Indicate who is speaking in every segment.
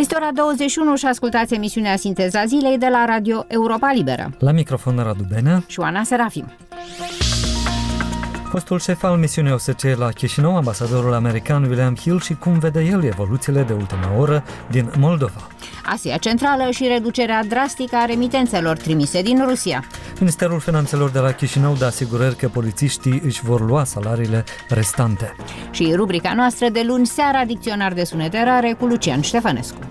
Speaker 1: Este ora 21 și ascultați emisiunea Sinteza Zilei de la Radio Europa Liberă.
Speaker 2: La microfon Radu Benea
Speaker 1: și Oana Serafim.
Speaker 2: Fostul șef al misiunii OSCE la Chișinău, ambasadorul american William Hill, și cum vede el evoluțiile de ultima oră din Moldova.
Speaker 1: Asia Centrală și reducerea drastică a remitențelor trimise din Rusia.
Speaker 2: Ministerul Finanțelor de la Chișinău dă asigurări că polițiștii își vor lua salariile restante.
Speaker 1: Și rubrica noastră de luni seara, dicționar de sunete rare cu Lucian Ștefănescu.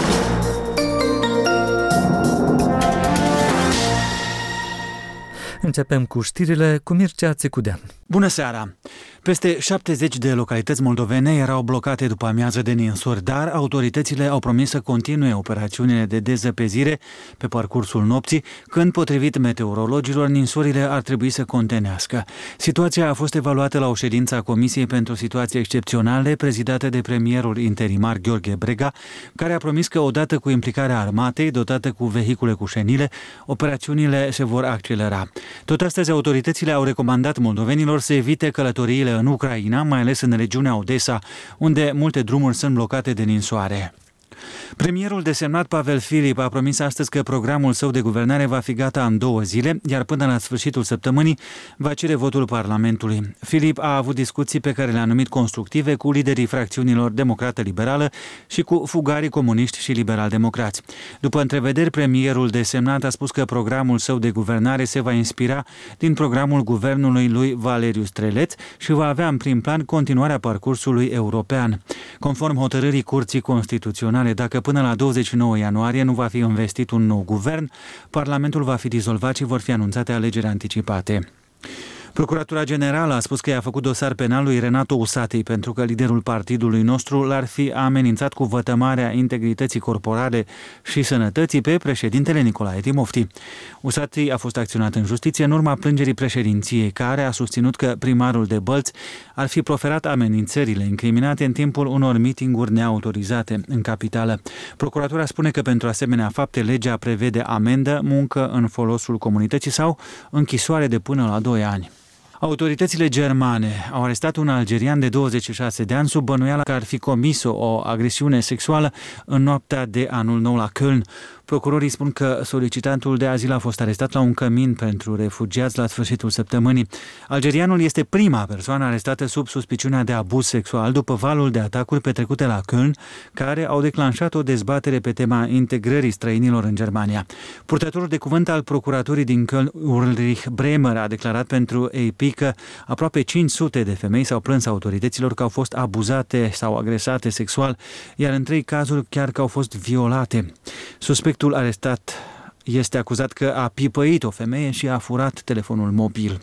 Speaker 2: Începem cu știrile cu Mircea Țicudean.
Speaker 3: Bună seara! Peste 70 de localități moldovene erau blocate după amiază de ninsori, dar autoritățile au promis să continue operațiunile de dezăpezire pe parcursul nopții, când, potrivit meteorologilor, ninsorile ar trebui să contenească. Situația a fost evaluată la o ședință a Comisiei pentru Situații Excepționale, prezidată de premierul interimar Gheorghe Brega, care a promis că, odată cu implicarea armatei, dotată cu vehicule cu șenile, operațiunile se vor accelera. Tot astăzi, autoritățile au recomandat moldovenilor să evite călătoriile în Ucraina, mai ales în regiunea Odessa, unde multe drumuri sunt blocate de ninsoare. Premierul desemnat Pavel Filip a promis astăzi că programul său de guvernare va fi gata în 2 zile, iar până la sfârșitul săptămânii va cere votul Parlamentului. Filip a avut discuții pe care le-a numit constructive cu liderii fracțiunilor democrată-liberală și cu fugarii comuniști și liberal-democrați. După întrevederi, premierul desemnat a spus că programul său de guvernare se va inspira din programul guvernului lui Valeriu Streleț și va avea în prim plan continuarea parcursului european. Conform hotărârii Curții Constituționale, dacă până la 29 ianuarie nu va fi investit un nou guvern, Parlamentul va fi dizolvat și vor fi anunțate alegeri anticipate. Procuratura Generală a spus că i-a făcut dosar penal lui Renato Usatăi pentru că liderul partidului nostru l-ar fi amenințat cu vătămarea integrității corporale și sănătății pe președintele Nicolae Timofti. Usatăi a fost acționat în justiție în urma plângerii președinției, care a susținut că primarul de Bălți ar fi proferat amenințările incriminate în timpul unor mitinguri neautorizate în capitală. Procuratura spune că pentru asemenea fapte legea prevede amendă, muncă în folosul comunității sau închisoare de până la 2 ani. Autoritățile germane au arestat un algerian de 26 de ani sub bănuiala că ar fi comis o agresiune sexuală în noaptea de anul nou la Köln. Procurorii spun că solicitantul de azil a fost arestat la un cămin pentru refugiați la sfârșitul săptămânii. Algerianul este prima persoană arestată sub suspiciunea de abuz sexual după valul de atacuri petrecute la Köln, care au declanșat o dezbatere pe tema integrării străinilor în Germania. Purtătorul de cuvânt al procuraturii din Köln, Ulrich Bremer, a declarat pentru AP că aproape 500 de femei s-au plâns autorităților că au fost abuzate sau agresate sexual, iar în 3 cazuri chiar că au fost violate. Suspectul arestat este acuzat că a pipăit o femeie și a furat telefonul mobil.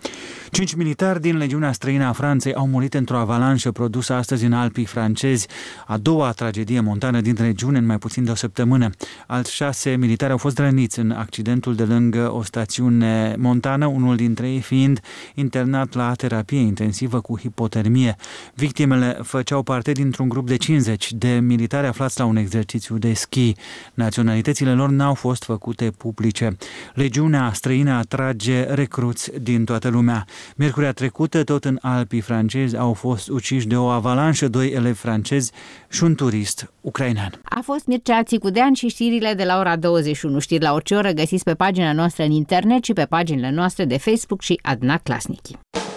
Speaker 3: 5 militari din legiunea străină a Franței au murit într-o avalanșă produsă astăzi în Alpii francezi, a doua tragedie montană din regiune în mai puțin de o săptămână. Alți 6 militari au fost răniți în accidentul de lângă o stațiune montană, unul dintre ei fiind internat la terapie intensivă cu hipotermie. Victimele făceau parte dintr-un grup de 50 de militari aflați la un exercițiu de schi. Naționalitățile lor n-au fost făcute publice. Legiunea străină atrage recruți din toată lumea. Miercurea trecută, tot în Alpii francezi, au fost uciși de o avalanșă 2 elevi francezi și un turist ucrainean.
Speaker 1: A fost Mircea Țicudean și știrile de la ora 21. Știri la orice oră găsiți pe pagina noastră în internet și pe paginile noastre de Facebook și Adna Clasnici.